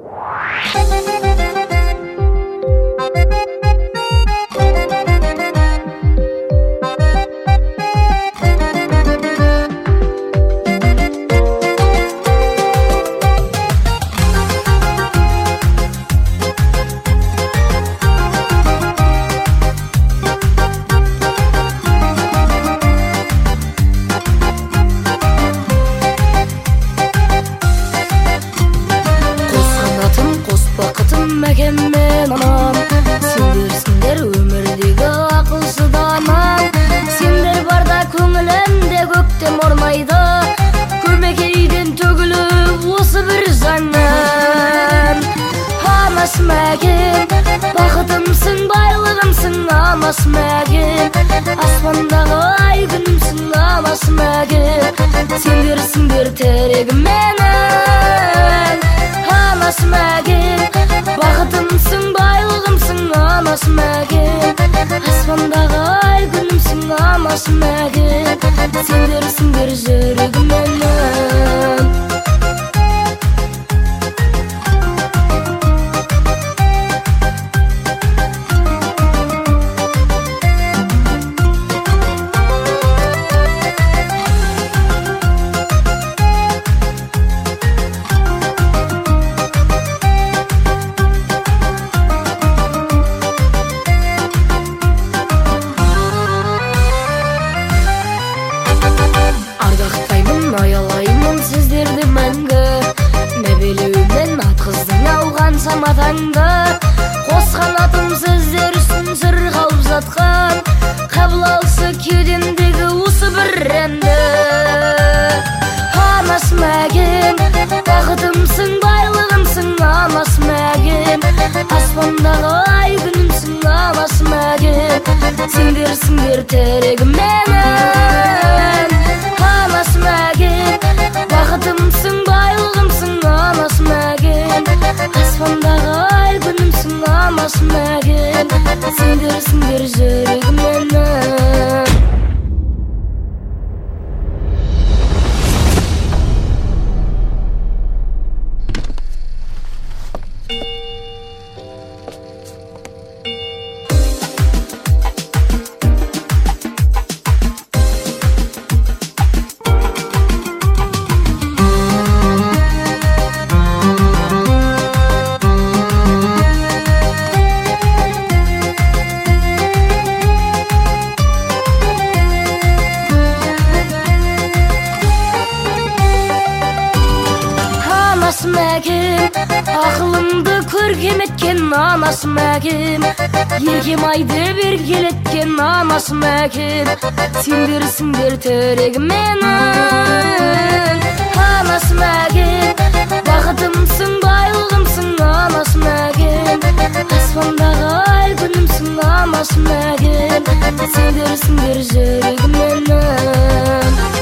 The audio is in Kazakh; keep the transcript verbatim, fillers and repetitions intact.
Мәкеммен анам, сендерсіңдер өмірдегі ақылсыз данам. Сендер барда көңілімде көктем орнайды, көмекейден төгіліп осы бір заңнан. Анас мәкем, бақытымсың, байлығымсың, анас мәкем, аспандағы ай күнімсің, анас мәкем. Сендерсіңдер тірегім менің, анас мәкем, бақытымсың, байлығымсың, анас мәкем, аспандағы ай күнімсің, анас мәкем. Сендерсіңдер жүрегім менің. Ардақтаймын, аялаймын сіздерді мәңгі, мәбелеумен атқыздың алған саматаңды. Қосқан атым сіздер үшін сыр қалып жатқан, қабыл алсы кеудемдегі осы бір әнді. Анас мәкем, бақытымсың, байлығымсың, анас мәкем, аспандағы ай күнімсің, анас мәкем. Сендерсіңдер тірегім менің, анас мәкем, бақытымсың, байлығымсың, анас мәкем, аспандағы ай күнімсің, анас мәкем. Сендерсіңдер жүрегім менің. Анас мәкем, ақылымды көркем еткен анас мәкем, еркем айды бергелеткен анас мәкем. Сендерсіңдер тірегім менің, анас мәкем, бақытымсың, байлығымсың, анас мәкем, аспандағы ай күнімсің, анас мәкем. Сендерсіңдер жүрегім менің.